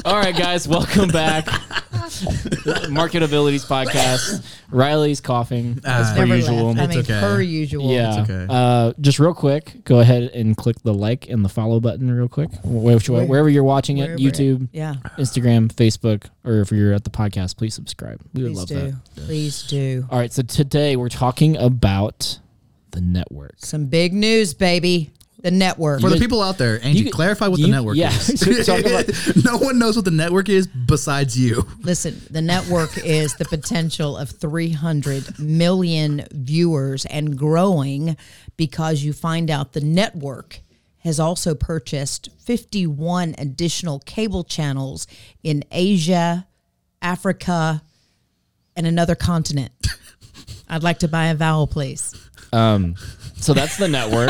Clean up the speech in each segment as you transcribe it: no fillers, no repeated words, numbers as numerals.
All right, guys, welcome back. Market Abilities Podcast. Riley's coughing as per Never usual. laugh. I mean, okay. per usual. Yeah. It's okay. Just real quick, go ahead and click the like and the follow button real quick. Wherever you're watching it, Wherever YouTube, Yeah. Instagram, Facebook, or if you're at the podcast, please subscribe. We would Please love do. that. Please do. All right, so today we're talking about the network. Some big news, baby. The network. For the people out there, Angie, clarify what the network is. Talk about- No one knows what the network is besides you. Listen, the network is the potential of 300 million viewers and growing, because you find out the network has also purchased 51 additional cable channels in Asia, Africa, and another continent. I'd like to buy a vowel, please. So that's the network.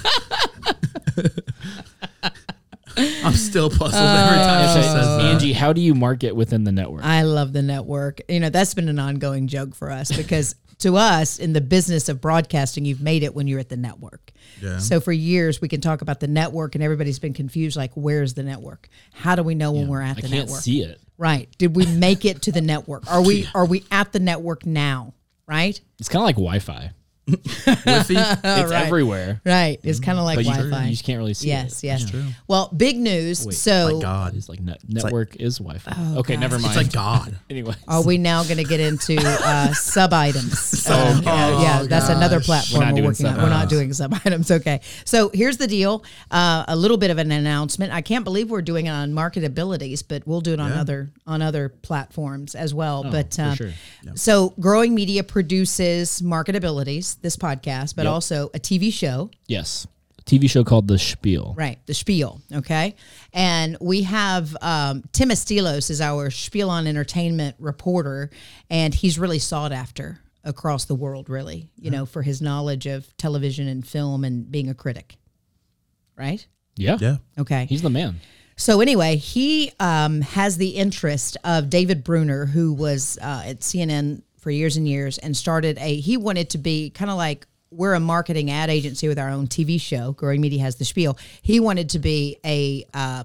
I'm still puzzled every time she says that. Angie, how do you market within the network? I love the network. You know, that's been an ongoing joke for us, because to us in the business of broadcasting, you've made it when you're at the network. Yeah. So for years we can talk about the network and everybody's been confused, like, where's the network? How do we know when we're at I the can't network? see it. Right. Did we make it to the network? Are we at the network now? Right? It's kind of like Wi-Fi. Wi-Fi? It's Right. everywhere. Right. It's kind of like But you Wi-Fi. just can't really see Yes, it. yes. True. Well, big news. Wait, so My God. It's like network is Wi-Fi. okay, God. never mind. It's like God. Anyway. are we now going to get into sub items? Yeah, that's gosh. another platform We're not we're doing working on. sub We're not items. doing sub items. Okay. So here's the deal. A little bit of an announcement. I can't believe we're doing it on Market Abilities, but we'll do it on other platforms as well. But for sure. so Growing Media produces Market Abilities, this podcast, but also a TV show. Yes. A TV show called The Spiel. Right, the Spiel, okay? And we have Tim Estilos is our Spiel on Entertainment reporter, and he's really sought after across the world, really, you know, for his knowledge of television and film and being a critic, right? Yeah. Yeah. Okay. He's the man. So anyway, he has the interest of David Bruner, who was at CNN for years and years and he wanted to be kind of like, we're a marketing ad agency with our own TV show. Growing Media has the Spiel. He wanted to be a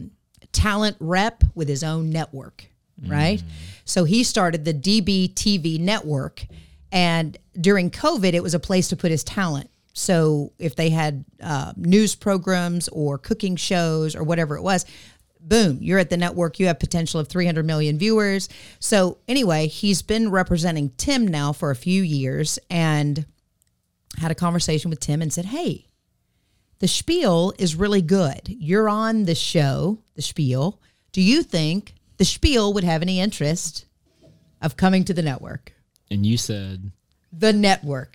talent rep with his own network, right? So he started the DBTV network, and during COVID, it was a place to put his talent. So if they had news programs or cooking shows or whatever it was, boom, you're at the network. You have potential of 300 million viewers. So anyway, he's been representing Tim now for a few years, and had a conversation with Tim and said, hey, the Spiel is really good. You're on the show, the Spiel. Do you think the Spiel would have any interest of coming to the network? And you said... The network.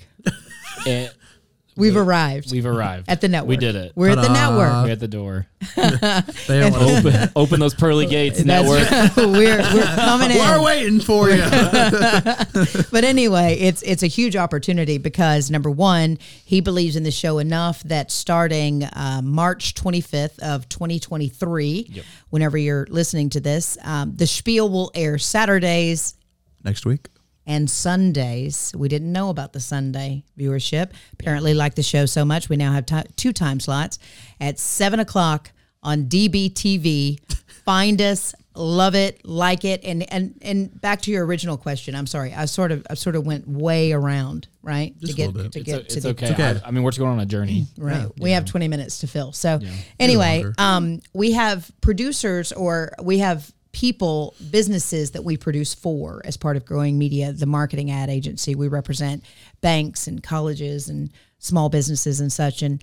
We've arrived. We've arrived. At the network. We did it. We're at the network. We're at the door. They don't want to- Open those pearly gates, network. We're coming in. We're waiting for you. But anyway, it's a huge opportunity because, number one, he believes in the show enough that starting March 25th of 2023, whenever you're listening to this, the Spiel will air Saturdays Next week. and Sundays. We didn't know about the Sunday viewership. Apparently, like the show so much, we now have two time slots at 7 o'clock on DBTV. Find us, love it, like it, and back to your original question. I'm sorry, I sort of went way around, right? Just a little bit. It's okay. I mean, we're just going on a journey. Right. We have 20 minutes to fill. So anyway, we have producers, or we have people, businesses that we produce for as part of Growing Media, the marketing ad agency. We represent banks and colleges and small businesses and such. And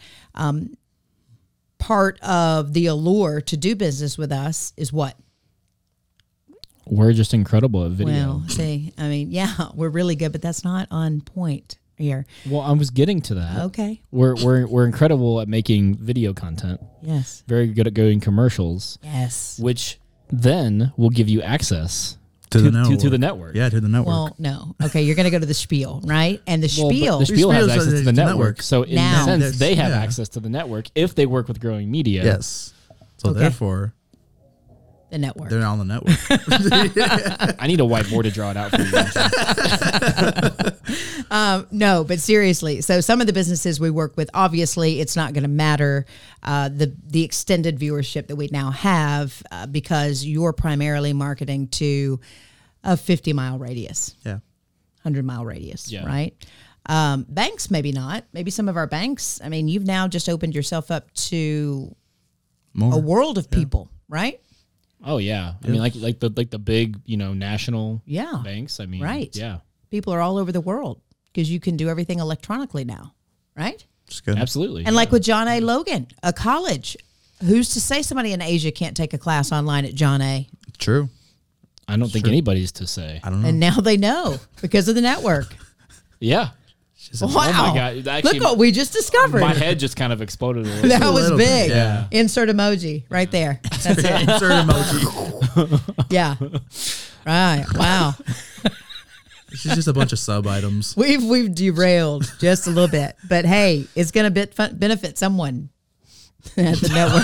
part of the allure to do business with us is what? We're just incredible at video. Well, see, I mean, yeah, we're really good, but that's not on point here. Well, I was getting to that. Okay. We're incredible at making video content. Yes. Very good at going commercials. Yes. Which then will give you access To the network. to the network. Yeah, to the network. Well, no. Okay, you're going to go to the Spiel, right? And the Well, but Spiel. the Spiel has Spiel's access to the network. network. So in Now. a sense, they have Yeah. access to the network if they work with Growing Media. yes. So Okay. therefore, the network. they're on the network. I need a whiteboard to draw it out for you. No, but seriously. So some of the businesses we work with, obviously, it's not going to matter the extended viewership that we now have because you're primarily marketing to a 50-mile radius, 100-mile radius, right? Banks, maybe not. Maybe some of our banks. I mean, you've now just opened yourself up to a world of people, right? Oh yeah, I mean like the big national Yeah. banks. I mean, Right. yeah, People are all over the world because you can do everything electronically now, right? It's good. absolutely. And like with John A. Logan, a college, who's to say somebody in Asia can't take a class online at John A? True. I don't think anybody's to say. I don't know. And now they know because of the network. Yeah. Wow. Oh my God! Actually, Look what we just discovered. my head just kind of exploded a little. That bit. was little big. bit, yeah. Insert emoji right there. That's it. Insert emoji. Yeah. Right. Wow. It's just a bunch of sub items. We've derailed just a little bit, but hey, it's going to benefit someone at the network.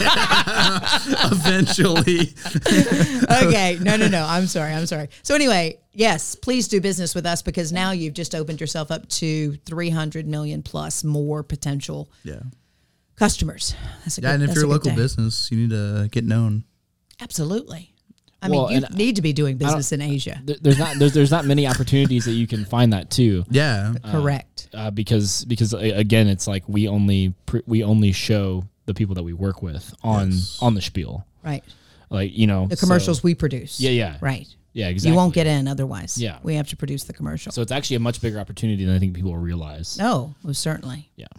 Eventually. Okay. No. I'm sorry. So anyway, yes, please do business with us because now you've just opened yourself up to 300 million plus more potential customers. That's a good, And if that's you're a good local day. business, you need to get known. Absolutely. I Well, mean, you and need to be doing business in Asia. There's not many opportunities that you can find that too. Yeah. Correct. Because again, it's like we only show the people that we work with on the spiel, Right. like The commercials we produce. Yeah. Right. Yeah, exactly. You won't get in otherwise. Yeah. We have to produce the commercial. So it's actually a much bigger opportunity than I think people realize. Oh, well, certainly. Yeah.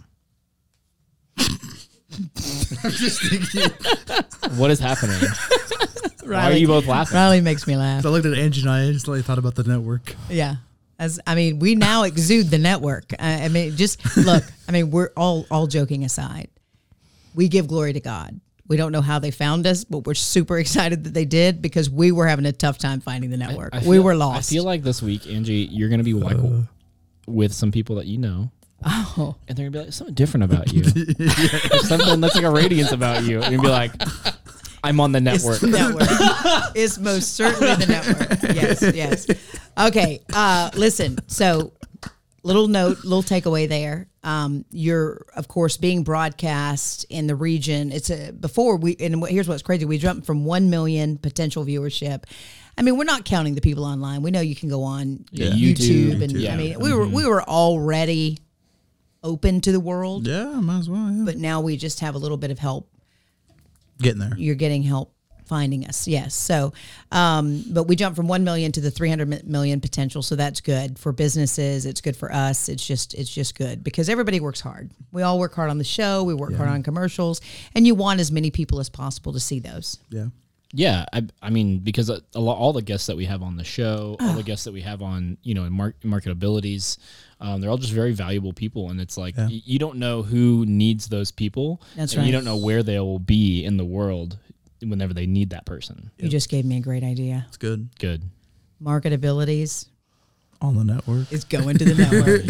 I'm just thinking. What is happening? Why are you both laughing? Riley makes me laugh. I looked at Angie and I just thought about the network. Yeah. We now exude the network. I mean, just look, we're all joking aside. We give glory to God. We don't know how they found us, but we're super excited that they did because we were having a tough time finding the network. We were lost. I feel like this week, Angie, you're going to be like with some people that you know. Oh. And they're going to be like, something different about you. Something that's like a radiance about you. And you'll be like, I'm on the network. It's the network. It's most certainly the network. Yes. Okay. Listen, so little takeaway there. You're, of course, being broadcast in the region. Here's what's crazy. We jumped from 1 million potential viewership. I mean, we're not counting the people online. We know you can go on YouTube. And Yeah. I mean, we were already open to the world, Yeah, might as well. Yeah. but now we just have a little bit of help. Getting there. You're getting help finding us. Yes. So, but we jumped from 1 million to the 300 million potential. So that's good for businesses. It's good for us. It's just good because everybody works hard. We all work hard on the show. We work hard on commercials, and you want as many people as possible to see those. Yeah. Yeah, I mean, because all the guests that we have on the show, all the guests that we have on, in marketabilities, they're all just very valuable people. And it's like, you don't know who needs those people. That's and right. You don't know where they will be in the world whenever they need that person. You just gave me a great idea. It's good. Good. Marketabilities On the network. is going to the network.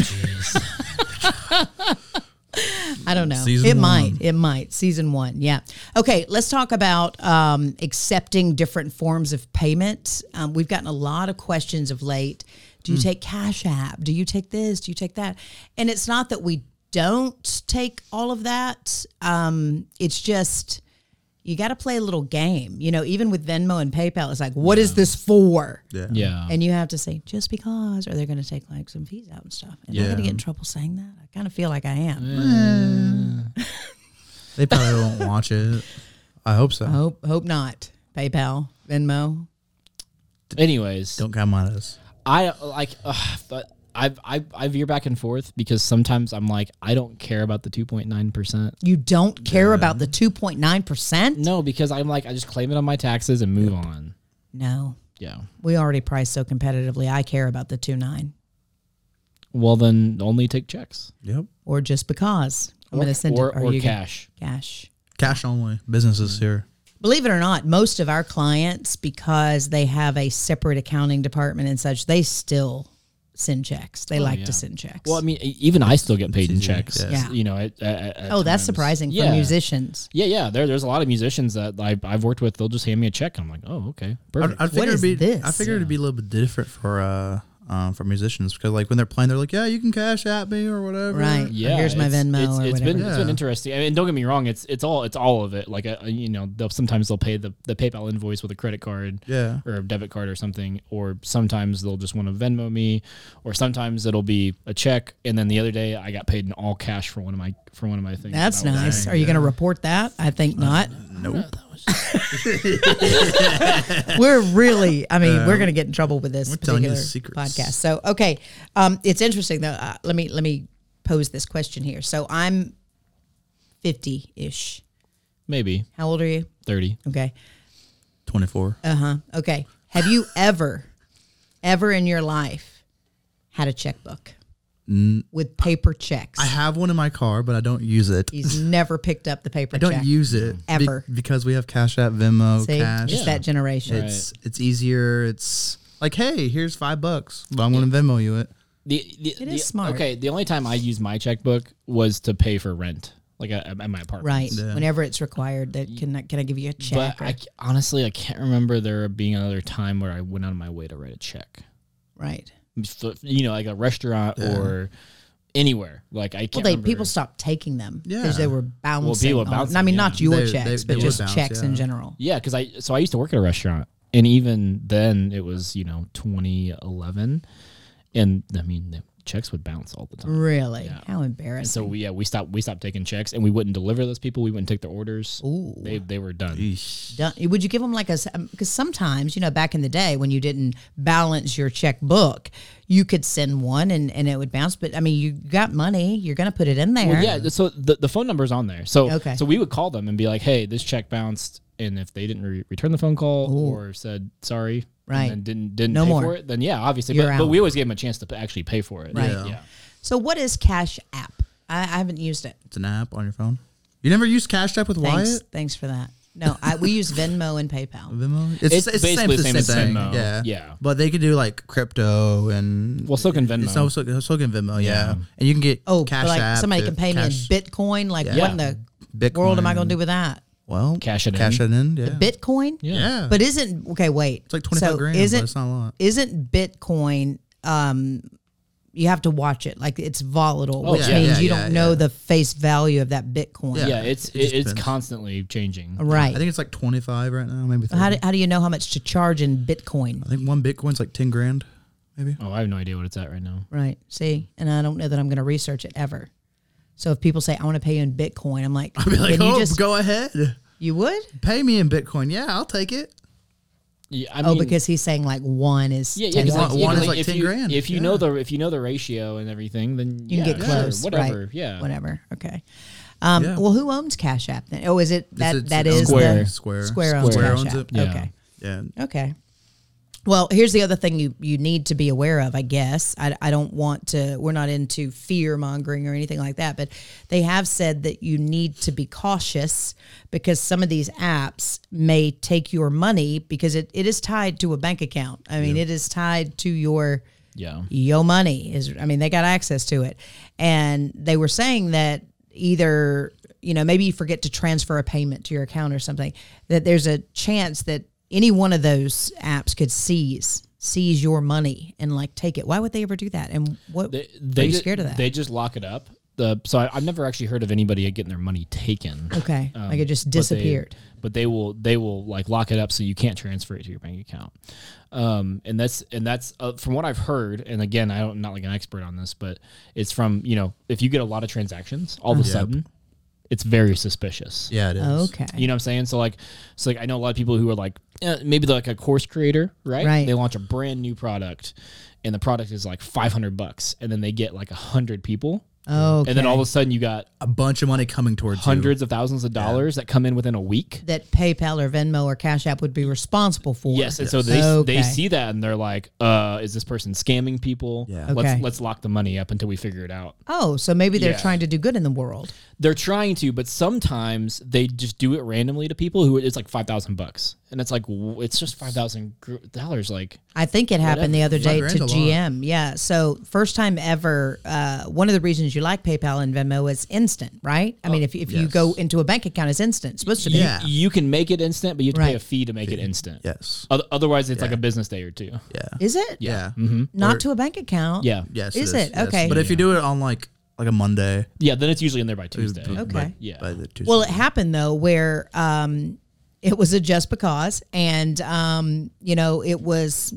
I don't know. Season one. It might. Season 1. Yeah. Okay. Let's talk about accepting different forms of payment. We've gotten a lot of questions of late. Do you take Cash App? Do you take this? Do you take that? And it's not that we don't take all of that. It's just you got to play a little game. Even with Venmo and PayPal, it's like, what is this for? Yeah. Yeah. And you have to say, just because, or they're going to take like some fees out and stuff. Am I going to get in trouble saying that? I kind of feel like I am. They probably won't watch it. I hope so. Hope not. PayPal, Venmo. Anyways, Don't come on us. but I veer back and forth because sometimes I'm like, I don't care about the 2.9%. You don't care about the 2.9%? No, because I'm like, I just claim it on my taxes and move on. No. Yeah. We already priced so competitively. I care about the 2.9. Well, then only take checks. Yep. Or just because. I'm going to send or, it. Are or you cash. Cash. Cash only. Businesses here. Believe it or not, most of our clients, because they have a separate accounting department and such, they still send checks. They like to send checks. Well, I mean, even I still get paid in checks. Yeah. Yeah. At Oh, that's times. surprising for Yeah. musicians. Yeah. There's a lot of musicians that I've worked with. They'll just hand me a check. I'm like, oh, okay, perfect. I figured is it'd be. this? I figured it'd be a little bit different for for musicians because like when they're playing, they're like, yeah, you can cash at me or whatever. Right. Yeah, Here's my Venmo or it's whatever. been interesting. I mean, don't get me wrong. It's all of it. Like sometimes they'll pay the PayPal invoice with a credit card, or a debit card or something, or sometimes they'll just want to Venmo me, or sometimes it'll be a check. And then the other day I got paid in all cash for one of my things. That's nice. Are you going to report that? I think not. Nope. We're really, we're going to get in trouble with this telling you particular secrets. podcast. So, okay. It's interesting though. Let me pose this question here. So I'm 50-ish. Maybe. How old are you? 30. Okay. 24. Okay. Have you ever in your life had a checkbook with paper checks? I have one in my car, but I don't use it. He's never picked up the paper I check. don't use it Ever. because we have Cash App, Venmo, See? Cash. It's that generation. It's easier. It's like, hey, here's $5, but I'm going to Venmo you it. It is smart. Okay, the only time I used my checkbook was to pay for rent, like at my apartment. Right. Yeah. Whenever it's required, that can I give you a check? But honestly, I can't remember there being another time where I went out of my way to write a check. Right. Like a restaurant or anywhere. Like I can't. Remember. People stopped taking them because they were bouncing. Well, people were bouncing, not your They- checks, they but would just bounce, checks yeah. in general. Yeah, because I used to work at a restaurant, and even then it was 2011, and I mean the checks would bounce all the time. Really? Yeah. How And embarrassing. so we stopped taking checks, and we wouldn't deliver those people. We wouldn't take their orders. Ooh. They were done. Would you give them because sometimes, back in the day when you didn't balance your checkbook, you could send one and it would bounce. But you got money, you're going to put it in there. Well, yeah. So the phone number's on there. So Okay. So we would call them and be like, hey, this check bounced, and if they didn't return the phone call or said sorry, Right. and then didn't No pay more. for it, then yeah, obviously. You're But out. we always gave them a chance to actually pay for it. Right. Yeah. So what is Cash App? I haven't used it. It's an app on your phone. You never used Cash App with Wyatt? Thanks for that. No, we use Venmo and PayPal. Venmo? It's the basically the same as thing. Venmo. Yeah. Yeah. But they could do like crypto and. Well, so can Venmo. So can Venmo, yeah. And you can get Oh, Cash but like App. somebody to can pay me in cash- Bitcoin. Like Yeah. what in the Bitcoin. world am I going to do with that? Well, Cash it in. Cash it in, yeah. Bitcoin? Yeah. But isn't wait. It's like 25 grand, but it's not a lot. Isn't Bitcoin you have to watch it. Like it's volatile, which yeah, means yeah, you yeah, don't know yeah. the face value of that Bitcoin. Yeah. Yeah, it's just depends. constantly changing. Right. I think it's like 25 right now, maybe 30. How do you know how much to charge in Bitcoin? I think one Bitcoin's like 10 grand, maybe. Oh, I have no idea what it's at right now. Right. See, and I don't know that I'm going to research it ever. So if people say I want to pay you in Bitcoin, I'm like, I'd be like, can you oh, just go ahead. you would? Pay me in Bitcoin. Yeah, I'll take it. Yeah, I mean, Because he's saying like one is yeah, 10 'cause cents. one is 'cause like if 10 you, grand. If you Yeah. know the ratio and everything, then You can get sure, close, whatever. right? Yeah, Whatever. Okay. Yeah. Well, who owns Cash App then? Oh, is it that It's that is Square. the Square. Square owns Square Cash owns App. it. Yeah. Okay. Yeah. Okay. Well, here's the other thing you need to be aware of, I guess. I don't want to, we're not into fear mongering or anything like that, but they have said that you need to be cautious because some of these apps may take your money because it is tied to a bank account. I mean, it is tied to your money they got access to it. And they were saying that either, maybe you forget to transfer a payment to your account or something, that there's a chance that any one of those apps could seize your money and like take it. Why would they ever do that? And what are you scared of that? They just lock it up. So I've never actually heard of anybody getting their money taken. Okay, like it just disappeared. But they will like lock it up so you can't transfer it to your bank account. And that's from what I've heard. And again, I'm not like an expert on this, but it's from if you get a lot of transactions, all of a sudden, it's very suspicious. Yeah, it is. Okay, You know what I'm saying? So like I know a lot of people who are like maybe they're like a course creator, right? Right. They launch a brand new product, and the product is like $500, and then they get like 100 people. Okay. And then all of a sudden you got A bunch of money coming towards hundreds of thousands of dollars that come in within a week. that PayPal or Venmo or Cash App would be responsible for. Yes, and so they see that and they're like, is this person scamming people? Yeah. Okay. Let's lock the money up until we figure it out. Oh, so maybe they're Yeah. trying to do good in the world. They're trying to, but sometimes they just do it randomly to people who it's like $5,000, and it's like it's just $5,000. Like I think it happened the other day to $5,000 a lot. GM. Yeah. So first time ever, one of the reasons you like PayPal and Venmo, is instant, right? I mean, if you yes. go into a bank account, it's instant. It's supposed to be. Yeah. You can make it instant, but you have to pay Right. a fee to make it instant. Yes. Otherwise, it's like a business day or two. Yeah. Is it? Yeah. Not Or- to a bank account. Yeah. Yes. Is it? Yes. Okay. But if you do it on like a Monday, Yeah, then it's usually in there by Tuesday. Okay. Yeah. By the Tuesday. Well, it happened though where it was a just because, and it was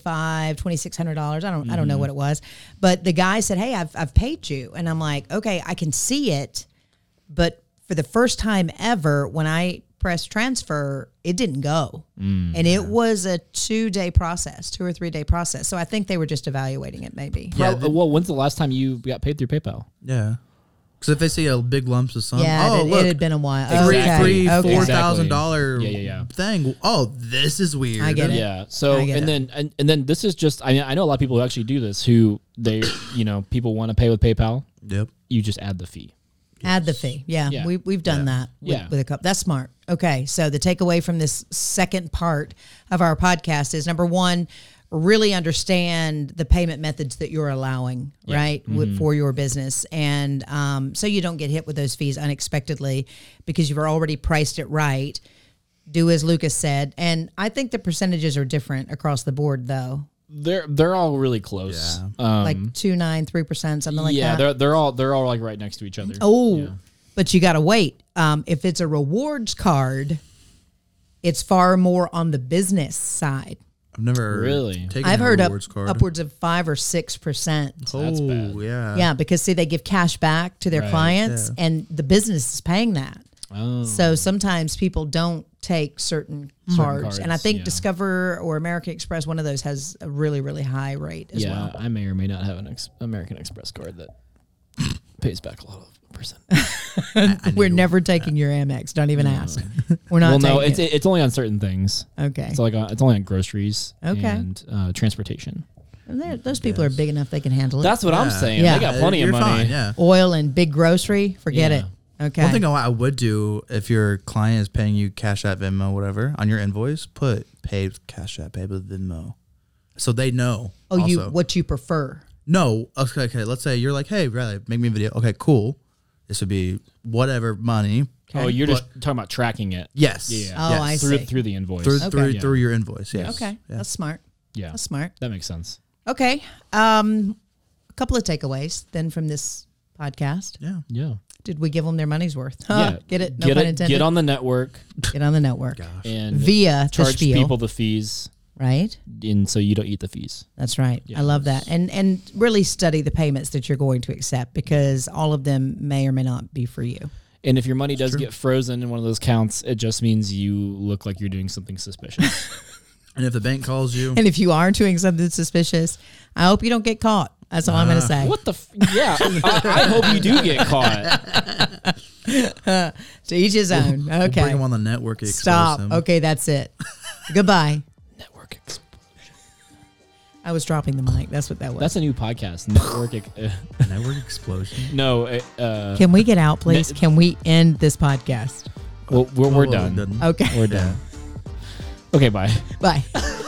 $2,600. I don't know what it was, but the guy said, "Hey, I've paid you," and I'm like, "Okay, I can see it," but for the first time ever, when I pressed transfer, it didn't go, and it was a 2-day process, 2 or 3 day process. So I think they were just evaluating it, maybe. Yeah, Well, when's the last time you got paid through PayPal? yeah. Because if they see a big lump of sum, Yeah, oh it look, had been a while. Exactly. Okay. $4,000 Yeah. thing. Oh, this is weird. I get it. Yeah. So I get and it. then and then this is just. I mean, I know a lot of people who actually do this. Who they people want to pay with PayPal. Yep. You just add the fee. Add the fee. Yeah, Yeah. we've done that with a couple. That's smart. Okay, so the takeaway from this second part of our podcast is, number one, really understand the payment methods that you're allowing, right, for your business. And so you don't get hit with those fees unexpectedly because you've already priced it right. Do as Lucas said. And I think the percentages are different across the board, though. They're all really close. Like 2, 9, 3%, something like yeah, that. they're all like right next to each other. Oh, Yeah. but you got to wait. If it's a rewards card, it's far more on the business side. I've never Really? taken I've a heard rewards card. upwards of 5 or 6%. Oh, That's bad. yeah. Yeah, because see, they give cash back to their Right, clients, yeah. and the business is paying that. Oh. So sometimes people don't take certain cards, and I cards, think yeah. Discover or American Express, one of those has a really, really high rate as yeah, well. I may or may not have an American Express card that pays back a lot of percent. We're never taking your Amex. Don't even ask. We're not. Well, no, taking it's only on certain things. okay. It's like it's only on groceries Okay. and transportation. And those people are big enough; they can handle it. That's what I'm Yeah. saying. Yeah. They got plenty of You're money. fine, yeah. Oil and big grocery. Forget Yeah. it. Okay. One thing I would do if your client is paying you Cash App, Venmo, whatever, on your invoice, put paid with Cash App, paid with Venmo, so they know. oh, also. what you prefer? No, okay. Let's say you're like, hey, Riley, make me a video. Okay, cool. This would be whatever money. Oh, you're just talking about tracking it. Yes. Yeah. Oh, yes. I through see. through the invoice. Through Yeah. through your invoice. Yes. Okay, Yeah. that's smart. Yeah, That's smart. that makes sense. Okay. A couple of takeaways then from this podcast. Yeah. Yeah. Did we give them their money's worth? Yeah. Get it? No pun intended. Get on the network Get on the network. and Via the charge spiel, people the fees, right? and so you don't eat the fees. That's right. I love that. And really study the payments that you're going to accept, because all of them may or may not be for you. And if your money does get frozen in one of those counts, it just means you look like you're doing something suspicious. And if the bank calls you, And if you are doing something suspicious, I hope you don't get caught. That's all I'm going to say. What the? Yeah, I hope you do get caught. To each his own. we'll Okay. bring them on the network. Expose Stop. them. Okay, that's it. Goodbye. Network. I was dropping the mic. That's what that was. That's a new podcast. Network. Network explosion. No. Can we get out, please? Can we end this podcast? Well, we're Oh, done. done. Okay. We're done. Okay. Bye. Bye.